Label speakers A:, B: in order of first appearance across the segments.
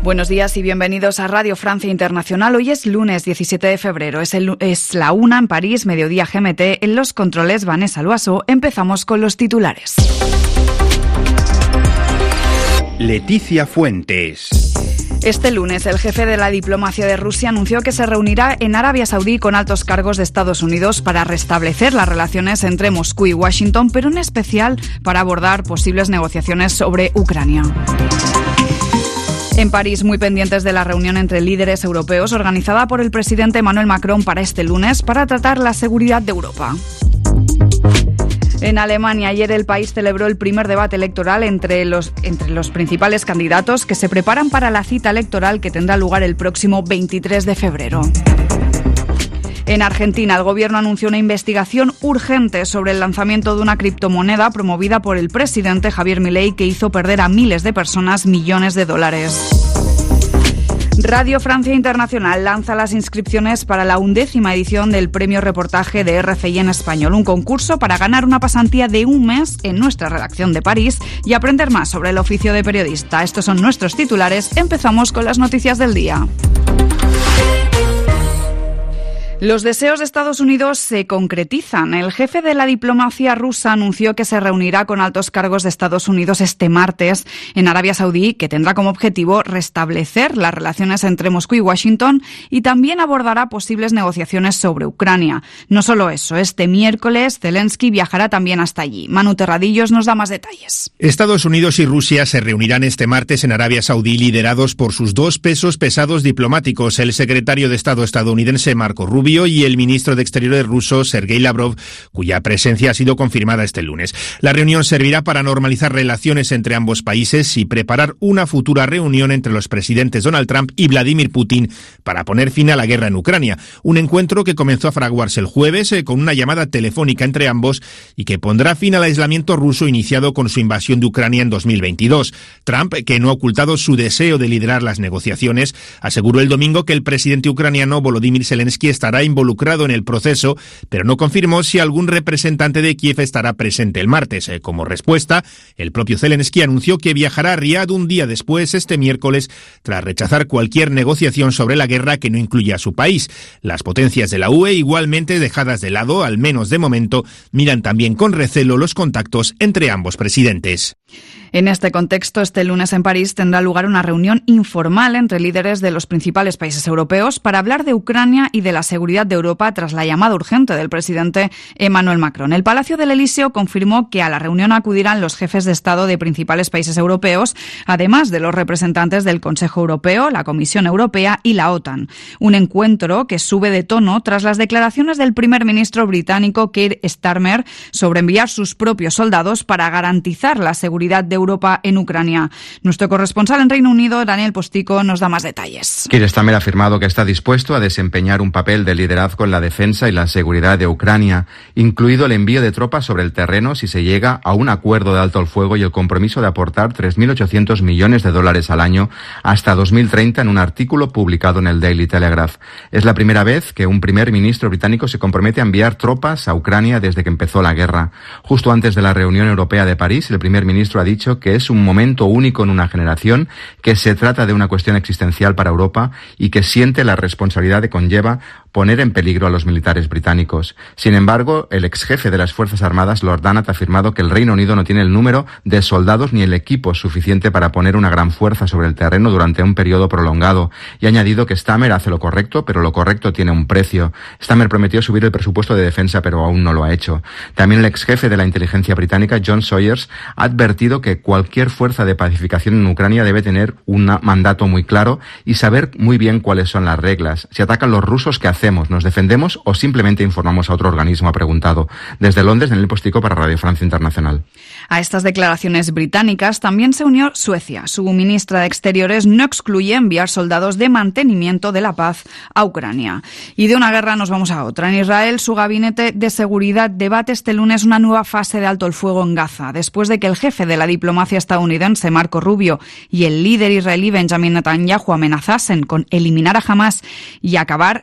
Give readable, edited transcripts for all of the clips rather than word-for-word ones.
A: Buenos días y bienvenidos a Radio Francia Internacional. Hoy es lunes 17 de febrero. Es la 1 en París, mediodía GMT. En los controles, Vanessa Loaso. Empezamos con los titulares.
B: Leticia Fuentes.
A: Este lunes, el jefe de la diplomacia de Rusia anunció que se reunirá en Arabia Saudí con altos cargos de Estados Unidos para restablecer las relaciones entre Moscú y Washington, pero en especial para abordar posibles negociaciones sobre Ucrania. En París, muy pendientes de la reunión entre líderes europeos organizada por el presidente Emmanuel Macron para este lunes para tratar la seguridad de Europa. En Alemania, ayer el país celebró el primer debate electoral entre los principales candidatos que se preparan para la cita electoral que tendrá lugar el próximo 23 de febrero. En Argentina, el gobierno anunció una investigación urgente sobre el lanzamiento de una criptomoneda promovida por el presidente Javier Milei que hizo perder a miles de personas millones de dólares. Radio Francia Internacional lanza las inscripciones para la 11ª edición del Premio Reportaje de RFI en Español, un concurso para ganar una pasantía de un mes en nuestra redacción de París y aprender más sobre el oficio de periodista. Estos son nuestros titulares. Empezamos con las noticias del día. Los deseos de Estados Unidos se concretizan. El jefe de la diplomacia rusa anunció que se reunirá con altos cargos de Estados Unidos este martes en Arabia Saudí, que tendrá como objetivo restablecer las relaciones entre Moscú y Washington y también abordará posibles negociaciones sobre Ucrania. No solo eso, este miércoles Zelensky viajará también hasta allí. Manu Terradillos nos da más detalles.
B: Estados Unidos y Rusia se reunirán este martes en Arabia Saudí liderados por sus dos pesos pesados diplomáticos, el secretario de Estado estadounidense Marco Rubio y el ministro de Exteriores ruso, Sergei Lavrov, cuya presencia ha sido confirmada este lunes. La reunión servirá para normalizar relaciones entre ambos países y preparar una futura reunión entre los presidentes Donald Trump y Vladimir Putin para poner fin a la guerra en Ucrania. Un encuentro que comenzó a fraguarse el jueves con una llamada telefónica entre ambos y que pondrá fin al aislamiento ruso iniciado con su invasión de Ucrania en 2022. Trump, que no ha ocultado su deseo de liderar las negociaciones, aseguró el domingo que el presidente ucraniano Volodymyr Zelensky estará involucrado en el proceso, pero no confirmó si algún representante de Kiev estará presente el martes. Como respuesta, el propio Zelensky anunció que viajará a Riad un día después, este miércoles, tras rechazar cualquier negociación sobre la guerra que no incluya a su país. Las potencias de la UE, igualmente dejadas de lado, al menos de momento, miran también con recelo los contactos entre ambos presidentes.
A: En este contexto, este lunes en París tendrá lugar una reunión informal entre líderes de los principales países europeos para hablar de Ucrania y de la seguridad de Europa tras la llamada urgente del presidente Emmanuel Macron. El Palacio del Elíseo confirmó que a la reunión acudirán los jefes de Estado de principales países europeos, además de los representantes del Consejo Europeo, la Comisión Europea y la OTAN. Un encuentro que sube de tono tras las declaraciones del primer ministro británico Keir Starmer sobre enviar sus propios soldados para garantizar la seguridad de Europa en Ucrania. Nuestro corresponsal en Reino Unido, Daniel Postico, nos da más detalles.
C: Keir Starmer ha afirmado que está dispuesto a desempeñar un papel de liderazgo en la defensa y la seguridad de Ucrania, incluido el envío de tropas sobre el terreno si se llega a un acuerdo de alto el fuego y el compromiso de aportar 3.800 millones de dólares al año hasta 2030 en un artículo publicado en el Daily Telegraph. Es la primera vez que un primer ministro británico se compromete a enviar tropas a Ucrania desde que empezó la guerra. Justo antes de la reunión europea de París, el primer ministro ha dicho que es un momento único en una generación, que se trata de una cuestión existencial para Europa y que siente la responsabilidad que conlleva poner en peligro a los militares británicos. Sin embargo, el ex jefe de las Fuerzas Armadas, Lord Dannatt, ha afirmado que el Reino Unido no tiene el número de soldados ni el equipo suficiente para poner una gran fuerza sobre el terreno durante un periodo prolongado, y ha añadido que Starmer hace lo correcto, pero lo correcto tiene un precio. Starmer prometió subir el presupuesto de defensa, pero aún no lo ha hecho. También el ex jefe de la inteligencia británica, John Sawyers, ha advertido que cualquier fuerza de pacificación en Ucrania debe tener un mandato muy claro y saber muy bien cuáles son las reglas. Si atacan los rusos, ¿qué hacemos? ¿Nos defendemos o simplemente informamos a otro organismo?, ha preguntado. Desde Londres, Daniel Postico para Radio Francia Internacional.
A: A estas declaraciones británicas también se unió Suecia. Su ministra de Exteriores no excluye enviar soldados de mantenimiento de la paz a Ucrania. Y de una guerra nos vamos a otra. En Israel, su gabinete de seguridad debate este lunes una nueva fase de alto el fuego en Gaza, después de que el jefe de la diplomacia estadounidense, Marco Rubio, y el líder israelí, Benjamin Netanyahu, amenazasen con eliminar a Hamás y acabar con el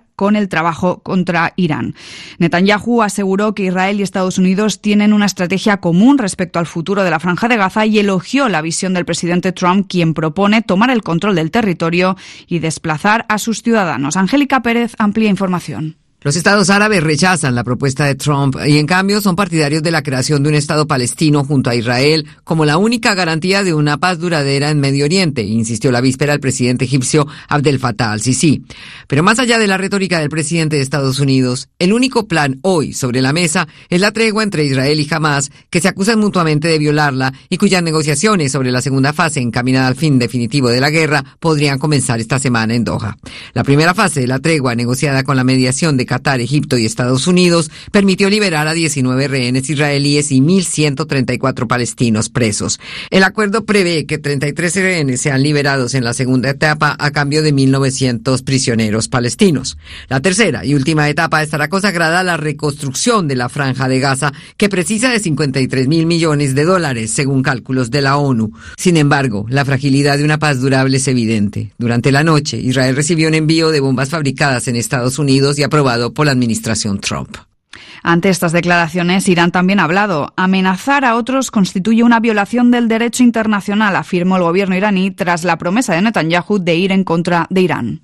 A: el trabajo contra Irán. Netanyahu aseguró que Israel y Estados Unidos tienen una estrategia común respecto al futuro de la Franja de Gaza y elogió la visión del presidente Trump, quien propone tomar el control del territorio y desplazar a sus ciudadanos. Angélica Pérez amplía información.
D: Los estados árabes rechazan la propuesta de Trump y en cambio son partidarios de la creación de un estado palestino junto a Israel como la única garantía de una paz duradera en Medio Oriente, insistió la víspera el presidente egipcio Abdel Fattah al-Sisi. Pero más allá de la retórica del presidente de Estados Unidos, el único plan hoy sobre la mesa es la tregua entre Israel y Hamás, que se acusan mutuamente de violarla y cuyas negociaciones sobre la segunda fase encaminada al fin definitivo de la guerra podrían comenzar esta semana en Doha. La primera fase de la tregua, negociada con la mediación de Qatar, Egipto y Estados Unidos, permitió liberar a 19 rehenes israelíes y 1.134 palestinos presos. El acuerdo prevé que 33 rehenes sean liberados en la segunda etapa a cambio de 1.900 prisioneros palestinos. La tercera y última etapa estará consagrada a la reconstrucción de la Franja de Gaza, que precisa de $53.000 millones, según cálculos de la ONU. Sin embargo, la fragilidad de una paz durable es evidente. Durante la noche, Israel recibió un envío de bombas fabricadas en Estados Unidos y aprobado por la administración Trump.
A: Ante estas declaraciones, Irán también ha hablado. Amenazar a otros constituye una violación del derecho internacional, afirmó el gobierno iraní tras la promesa de Netanyahu de ir en contra de Irán.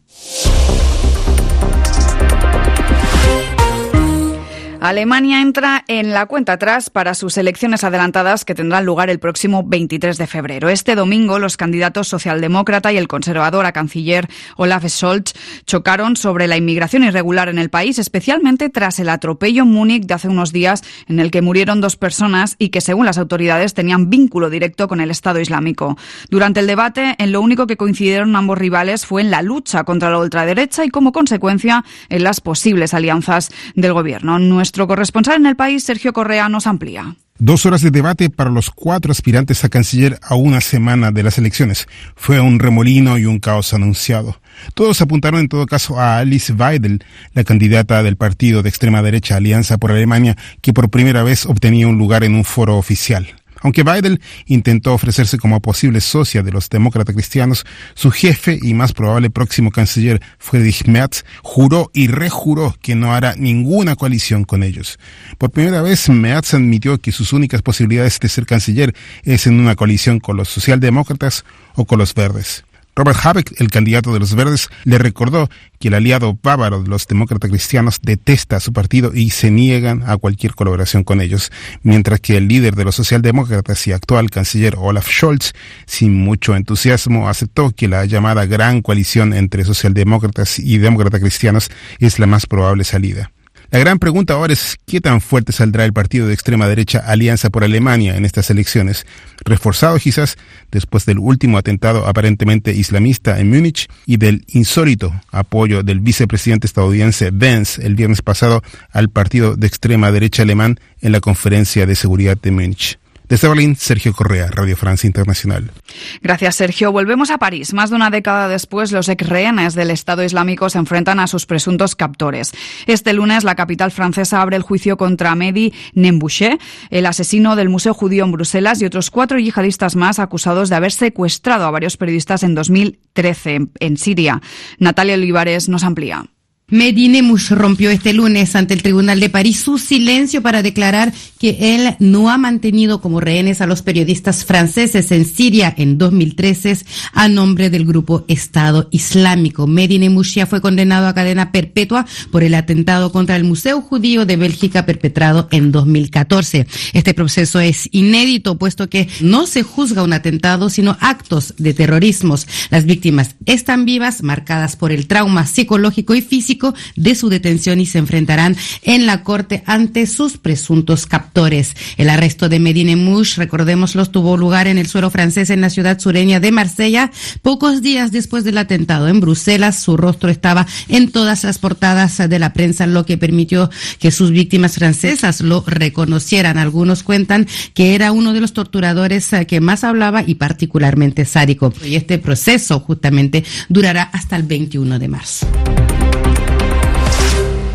A: Alemania entra en la cuenta atrás para sus elecciones adelantadas que tendrán lugar el próximo 23 de febrero. Este domingo, los candidatos socialdemócrata y el conservador a canciller Olaf Scholz chocaron sobre la inmigración irregular en el país, especialmente tras el atropello en Múnich de hace unos días en el que murieron 2 personas y que, según las autoridades, tenían vínculo directo con el Estado Islámico. Durante el debate, en lo único que coincidieron ambos rivales fue en la lucha contra la ultraderecha y, como consecuencia, en las posibles alianzas del gobierno. Nuestro corresponsal en el país, Sergio Correa, nos amplía.
E: 2 horas de debate para los 4 aspirantes a canciller a una semana de las elecciones. Fue un remolino y un caos anunciado. Todos apuntaron en todo caso a Alice Weidel, la candidata del partido de extrema derecha Alianza por Alemania, que por primera vez obtenía un lugar en un foro oficial. Aunque Weidel intentó ofrecerse como posible socia de los demócratas cristianos, su jefe y más probable próximo canciller, Friedrich Merz, juró y rejuró que no hará ninguna coalición con ellos. Por primera vez, Merz admitió que sus únicas posibilidades de ser canciller es en una coalición con los socialdemócratas o con los verdes. Robert Habeck, el candidato de los verdes, le recordó que el aliado bávaro de los demócratas cristianos detesta a su partido y se niegan a cualquier colaboración con ellos, mientras que el líder de los socialdemócratas y actual canciller Olaf Scholz, sin mucho entusiasmo, aceptó que la llamada gran coalición entre socialdemócratas y demócratas cristianos es la más probable salida. La gran pregunta ahora es ¿qué tan fuerte saldrá el partido de extrema derecha Alianza por Alemania en estas elecciones? Reforzado quizás después del último atentado aparentemente islamista en Múnich y del insólito apoyo del vicepresidente estadounidense Vance el viernes pasado al partido de extrema derecha alemán en la conferencia de seguridad de Múnich. Desde Berlín, Sergio Correa, Radio Francia Internacional.
A: Gracias, Sergio. Volvemos a París. Más de una década después, los exrehenes del Estado Islámico se enfrentan a sus presuntos captores. Este lunes, la capital francesa abre el juicio contra Mehdi Nembouché, el asesino del Museo Judío en Bruselas, y otros 4 yihadistas más acusados de haber secuestrado a varios periodistas en 2013 en Siria. Natalia Olivares nos amplía.
F: Mehdi Nembouché rompió este lunes ante el Tribunal de París su silencio para declarar que él no ha mantenido como rehenes a los periodistas franceses en Siria en 2013 a nombre del grupo Estado Islámico. Mehdi Nembouché fue condenado a cadena perpetua por el atentado contra el Museo Judío de Bélgica perpetrado en 2014. Este proceso es inédito, puesto que no se juzga un atentado, sino actos de terrorismo. Las víctimas están vivas, marcadas por el trauma psicológico y físico de su detención y se enfrentarán en la corte ante sus presuntos captores. El arresto de Mehdi Nembouché, recordémoslo, tuvo lugar en el suelo francés en la ciudad sureña de Marsella, pocos días después del atentado en Bruselas. Su rostro estaba en todas las portadas de la prensa, lo que permitió que sus víctimas francesas lo reconocieran. Algunos cuentan que era uno de los torturadores que más hablaba y particularmente sádico. Y este proceso justamente durará hasta el 21 de marzo.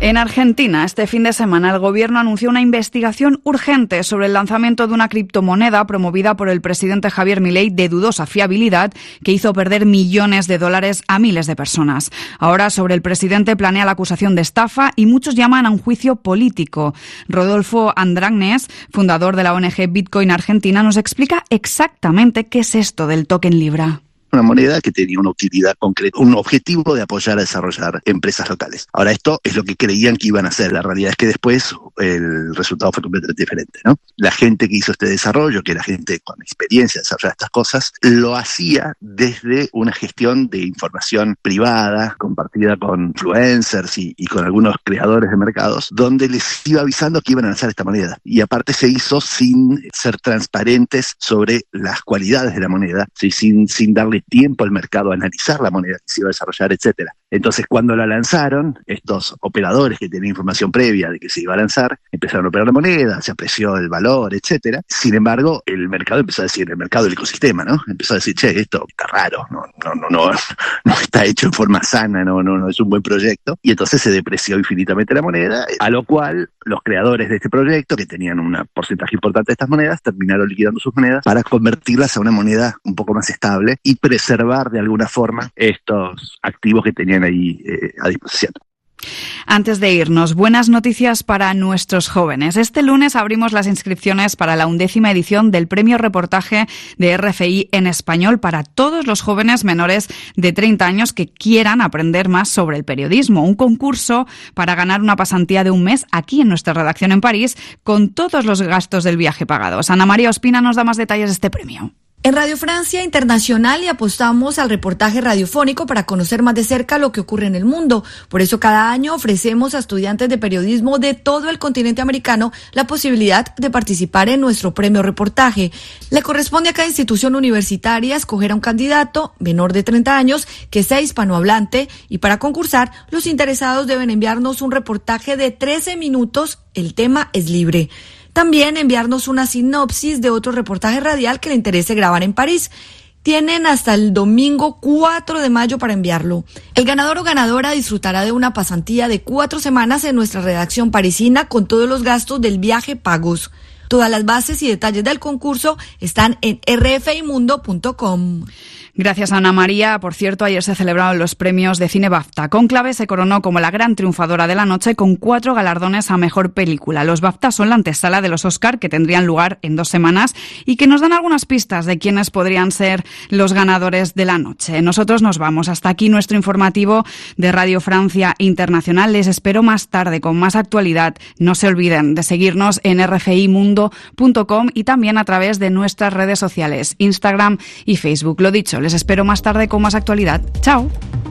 A: En Argentina, este fin de semana, el gobierno anunció una investigación urgente sobre el lanzamiento de una criptomoneda promovida por el presidente Javier Milei de dudosa fiabilidad que hizo perder millones de dólares a miles de personas. Ahora, sobre el presidente planea la acusación de estafa y muchos llaman a un juicio político. Rodolfo Andragnes, fundador de la ONG Bitcoin Argentina, nos explica exactamente qué es esto del token Libra.
G: Una moneda que tenía una utilidad concreta, un objetivo de apoyar a desarrollar empresas locales. Ahora, esto es lo que creían que iban a hacer. La realidad es que después el resultado fue completamente diferente, ¿no? La gente que hizo este desarrollo, que era gente con experiencia de desarrollar estas cosas, lo hacía desde una gestión de información privada, compartida con influencers y con algunos creadores de mercados, donde les iba avisando que iban a lanzar esta moneda. Y aparte se hizo sin ser transparentes sobre las cualidades de la moneda, ¿sí? sin darle tiempo al mercado a analizar la moneda que se iba a desarrollar, etcétera. Entonces, cuando la lanzaron, estos operadores que tenían información previa de que se iba a lanzar, empezaron a operar la moneda, se apreció el valor, etcétera. Sin embargo, el mercado empezó a decir, el mercado del ecosistema, ¿no? Empezó a decir, che, esto está raro, no está hecho en forma sana, no es un buen proyecto. Y entonces se depreció infinitamente la moneda, a lo cual los creadores de este proyecto, que tenían un porcentaje importante de estas monedas, terminaron liquidando sus monedas para convertirlas a una moneda un poco más estable y preservar de alguna forma estos activos que tenían ahí a disposición.
A: Antes de irnos, buenas noticias para nuestros jóvenes. Este lunes abrimos las inscripciones para la 11ª edición del Premio Reportaje de RFI en español para todos los jóvenes menores de 30 años que quieran aprender más sobre el periodismo. Un concurso para ganar una pasantía de un mes aquí en nuestra redacción en París con todos los gastos del viaje pagados. Ana María Ospina nos da más detalles de este premio.
H: En Radio Francia Internacional le apostamos al reportaje radiofónico para conocer más de cerca lo que ocurre en el mundo. Por eso cada año ofrecemos a estudiantes de periodismo de todo el continente americano la posibilidad de participar en nuestro premio reportaje. Le corresponde a cada institución universitaria escoger a un candidato menor de 30 años que sea hispanohablante y para concursar los interesados deben enviarnos un reportaje de 13 minutos. El tema es libre. También enviarnos una sinopsis de otro reportaje radial que le interese grabar en París. Tienen hasta el domingo 4 de mayo para enviarlo. El ganador o ganadora disfrutará de una pasantía de 4 semanas en nuestra redacción parisina con todos los gastos del viaje pagos. Todas las bases y detalles del concurso están en rfimundo.com.
A: Gracias, Ana María. Por cierto, ayer se celebraron los premios de cine BAFTA. Cónclave se coronó como la gran triunfadora de la noche con 4 galardones a mejor película. Los BAFTA son la antesala de los Oscar que tendrían lugar en 2 semanas y que nos dan algunas pistas de quiénes podrían ser los ganadores de la noche. Nosotros nos vamos. Hasta aquí nuestro informativo de Radio Francia Internacional. Les espero más tarde con más actualidad. No se olviden de seguirnos en rfimundo.com y también a través de nuestras redes sociales, Instagram y Facebook. Lo dicho, les espero más tarde con más actualidad. ¡Chao!